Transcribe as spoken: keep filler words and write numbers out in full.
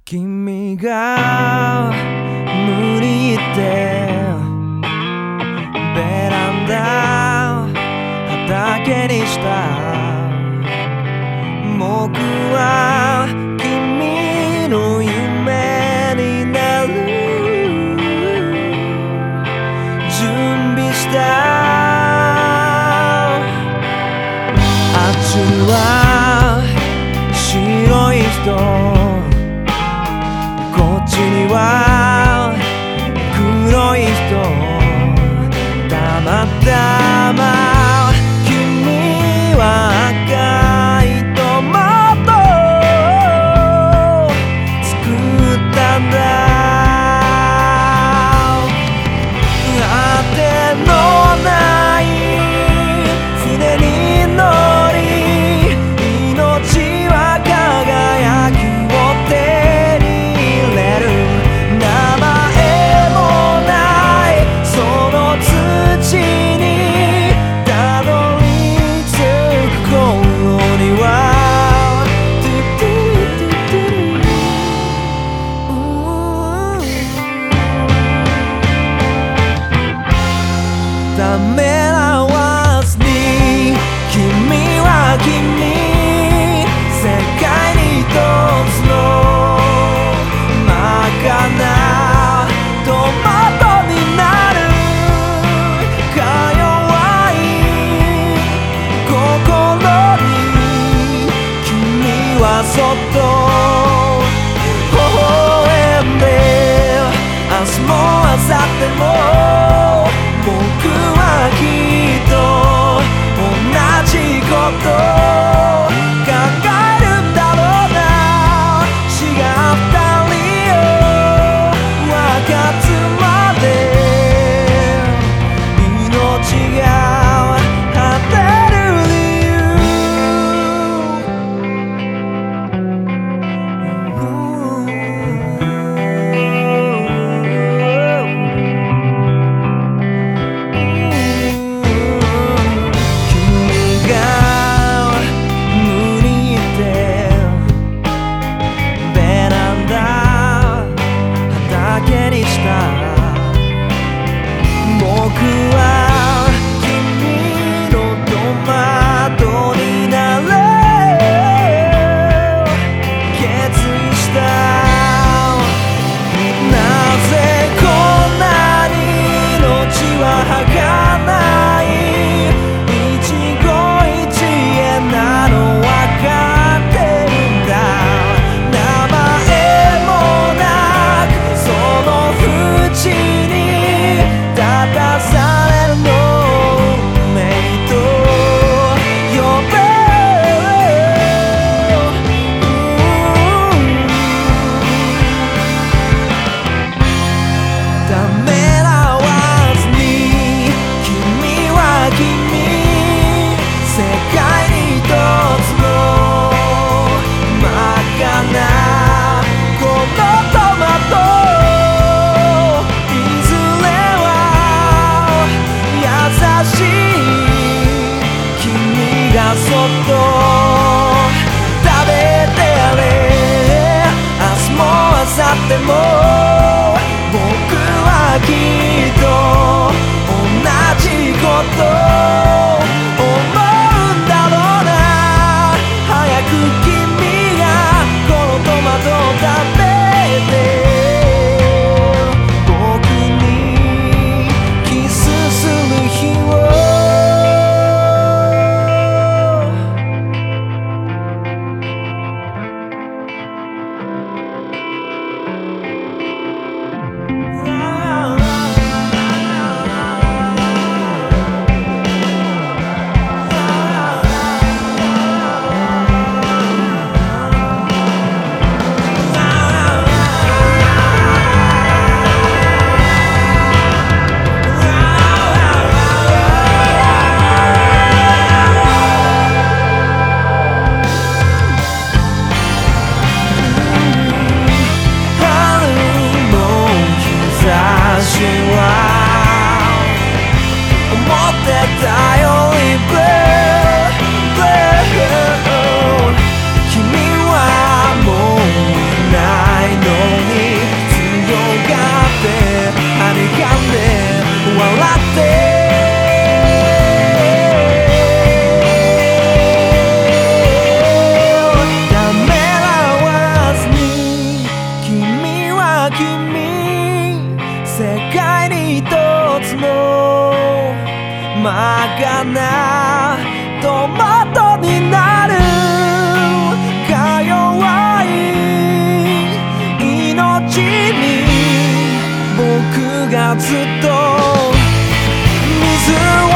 君が無理言ってベランダ畑にした僕は君の夢になる準備したあっちは白い人こっちには黒い人たまたま君は赤いトマト作ったんだあてのない船に乗り命は輝きを手に入れる名前もないその土にたどり着く頃にはトゥトゥトゥトゥためらわずに君は君世界に一つの真っ赤なトマトになるか弱い心に君はそっと微笑んで明日も明後日も僕はきっと同じこと考えるんだろうな違った理由分かつまで命が果てる理由君が無理言ってベランダ畑にした僕は君のトマトになれ決意したなぜこんなに命は儚い一期一会なの分かってるんだ名前もなくその淵に立たされるのメイと呼べかなトマトになるか弱い命に僕がずっと水を